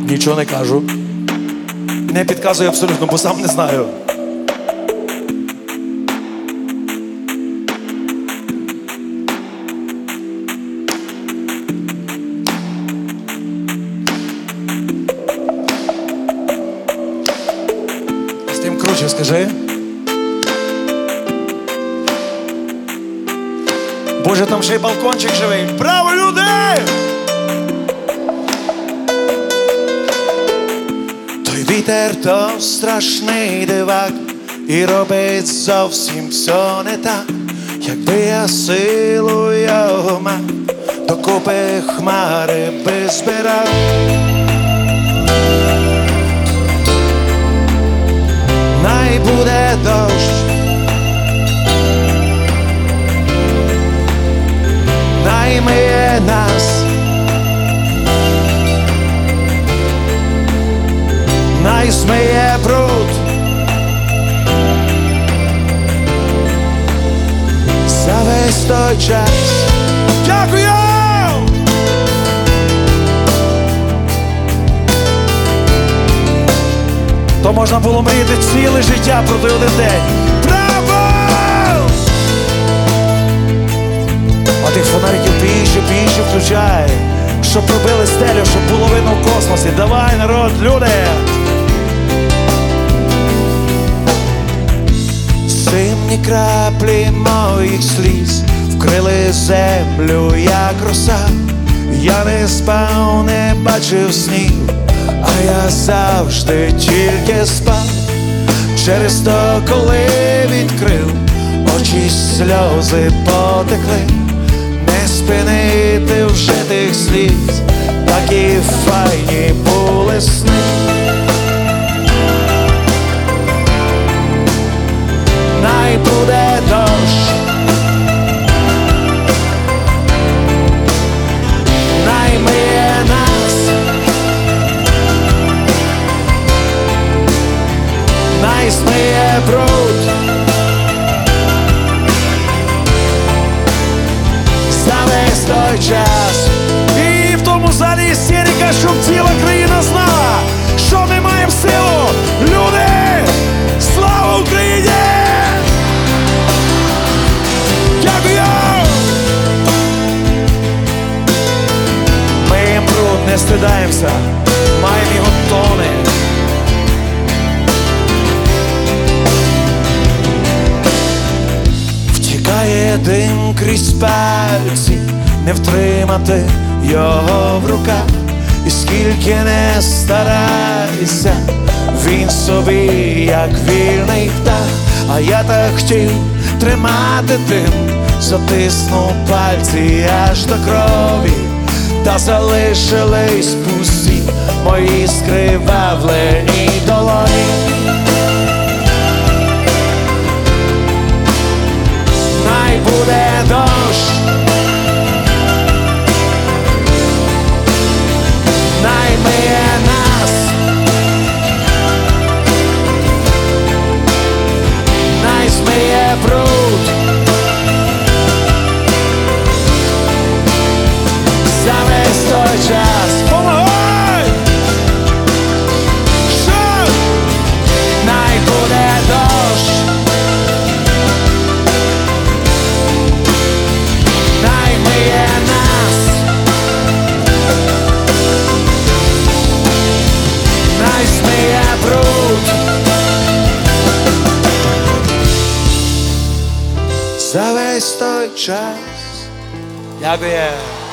нічого не кажу. Не підказую абсолютно, бо сам не знаю. З тим круче скажи. Боже, там ще й балкончик живий. Браво, люди! Той вітер то страшний дивак і робить зовсім все не так. Якби я силу його мав, докупи хмари би збирав. Най буде дощ, най миє нас, най змиє бруд, за весь той час. Дякую! То можна було мріяти ціле життя про той один день. Браво! А тих фонариків більше включай, щоб пробили стелю, щоб було видно в космосі. Давай, народ, люди! Зимні краплі моїх сліз вкрили землю, як роса. Я не спав, не бачив снів, а я завжди тільки спав. Через то, коли відкрив очі, сльози потекли. Не спинити вже тих сліз, такі файні були сни. Най буде дощ, най миє нас, най змиє бруд, за весь той час. І в тому залі істерика, щоб ціла країна знала, що ми маємо силу. Люди, слава Україні! Дякую! Миємо бруд, не стидаємося, маємо його тони. Втікає дим крізь пальці, не втримати його в руках. І скільки не старайся, він собі як вільний птах. А я так хотів тримати дим, затиснув пальці аж до крові, та залишились пусті мої скривавлені долоні. Най буде дощ, най миє нас, най змиє бруд, за весь той час. Помагай! Що? Най буде дощ, най миє нас, най змиє бруд, за весь той час. Дякую.